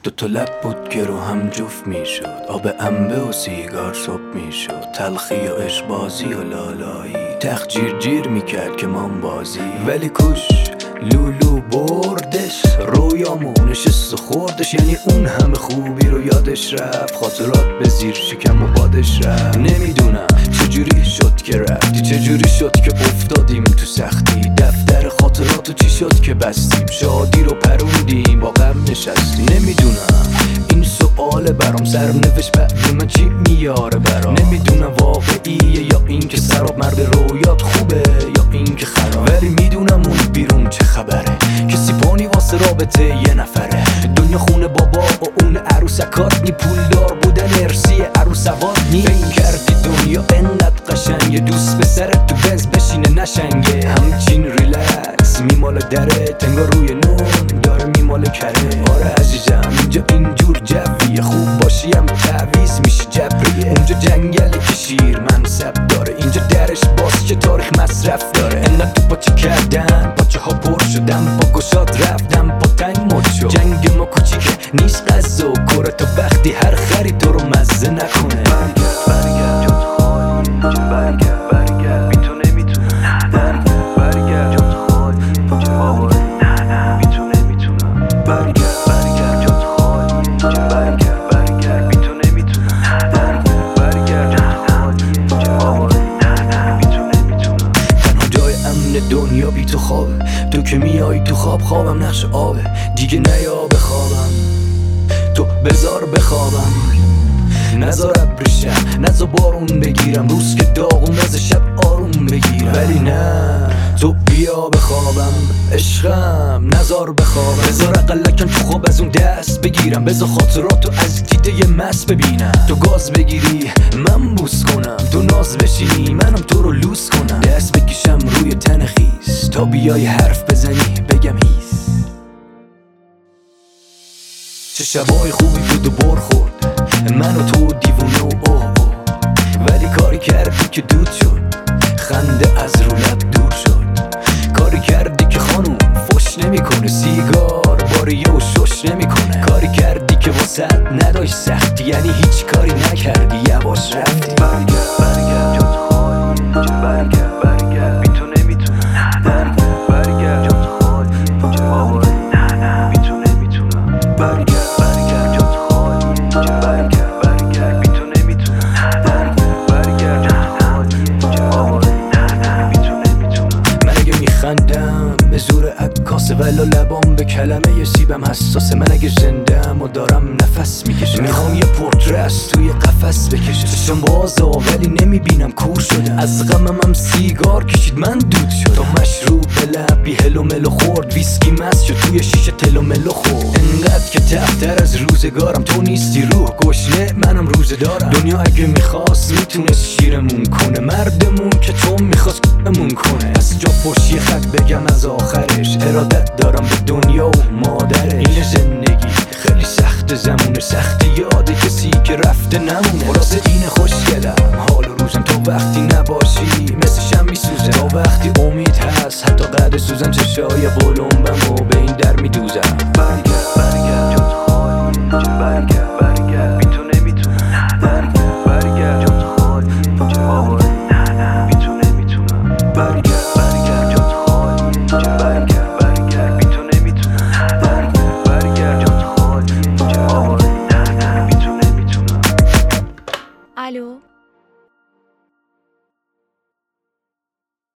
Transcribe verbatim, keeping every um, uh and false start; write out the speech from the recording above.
دوتا لب بود که رو هم جفت میشد، آب انبه و سیگار صبح میشد، تلخی و عشق بازی و لالایی، تخت جیر جیر میکرد که من بازی. ولی کش لولو بردش رویامو نشست و خوردش، یعنی اون همه خوبی رو یادش رفت، خاطرات به زیر شکم و بادش رفت. نمیدونم چجوری شد که رفتی، چجوری شد که افتادیم تو سختی، دفتر خاطراتو چی شد که بستیم، شادی رو پروندیم با غم نشستیم. نمیدونم این سؤال برام سرنوشت بعد من چی میاره برام، نمیدونم واقعیه یا این که سراب مرد رویات خوبه یا این که خراب، ولی میدونم اون بیرون چه خبره، کسی پانی واسه رابطه یه نفره، دنیا خونه بابا و اون عروسکات نی، پولدار بودن ارسی عروسوات نی. فکر کردی دنیا انقدر قشنگه، دوست به سرت تو بنز بشینه نشنگه، همچین ریلکس میماله دره، تنگا روی نون داره میماله کره. آره عزیزم اینجا اینجور جویه، خوب باشیم تعویض میشی جبریه، اونجا جنگلی که شیر منصب داره، اینجا درش باز که تاریخ مصرف داره. انقدر تو پاچه کردن پاچه ها پر شدم، با گشاد رفتم با تنگ مد شد، جنگ ما کوچیکه نیست قصه و کره، تا وقتی هر خری تو رو مزه نکنه. برگرد برگرد جات خالی اینجا، برگرد برگرد بی تو نمیتونم، برگرد برگرد جات خالی اینجا، آواره نه نه بی تو نمیتونم، برگرد برگرد جات خالی اینجا، برگرد برگرد بی تو نمیتونم، برگرد برگرد جات خالی اینجا، آواره نه نه بی تو نمیتونم. تنها جای امن دنیا بی تو خوابه، تو که میای تو خواب خوابم نقش آبه، دیگه نیا بخوابم تو بذار بخوابم، نذار ابریشم نذار بارون بگیرم، روز که داغون از شب آروم بگیرم، ولی نه تو بیا بخوابم عشقم نذار بخوابم، بذار اقلکن تو خواب از اون دست بگیرم، بذار خاطراتو از دیده مست ببینم، تو گاز بگیری من بوس کنم، تو ناز بشینی منم تو رو لوس کنم، دست بکشم روی تن خیس تا بیای حرف بزنی بگم هیس. چه شبای خوبی بود و بر خورد من و تو دیوونه و اوه اوه، ولی کاری کردی که دود شد، خنده از رو لب دور شد، کاری کردی که خانوم فش نمیکنه، سیگار باریه و شش نمیکنه، کاری کردی که واسط نداشت سختی، یعنی هیچ کاری نکردی یواش رفتی. برگرد برگرد جات خالی اینجا، برگرد برگرد بی تو نمیتونم، برگرد برگرد جات خالی اینجا، آواره نه نه بی تو نمیتونم، برگرد برگرد جات خالی اینجا، برگرد برگرد بی تو نمیتونم، برگرد برگرد جات خالی اینجا، آواره نه نه بی تو نمیتونم. من اگه میخندم به زور عکاسه، ولا لبام به کلمه سیبم حساسه، من اگه زندم و دارم نفس میکشه، میخوام یه پورتره از توی قفس بکشه، چشم بازه ولی نمیبینم کور شده، از غمم هم سیگار کشید من دود شد، تا مشروب به لب بی هلو ملو خورد، ویسکی مست شد توی شیشه تلو ملو خورد، انقدر که تفتر از روزگارم، تو نیستی روح گشنه منم روزه دارم، دنیا اگه میخواست میتونست شیرمون کنه، مردمون که تو میخواست کمون کنه، از جا پشتی خط بگم از آخرش، ارادت دارم به دنیا و مادرش، این زندگی خیلی سخت، زمونه سختی یاد کسی که رفته نمونه، خلاصه اینه خوشگلم حال روزم، تا وقتی نباشی مثل شم میسوزه، تا وقتی امید هست حتی قد سوزم، چشای قلمبم و به این در میدوزم. برگرد برگرد جات خالی اینجا، برگرد برگرد بی تو نمیتونم، برگرد برگرد جات خالی اینجا، آواره نه نه بی تو نمیتونم، برگرد برگرد جات خالی اینجا، برگرد برگرد بی تو نمیتونم، برگرد برگرد جات خالی اینجا، آواره نه نه بی تو نمیتونم. الو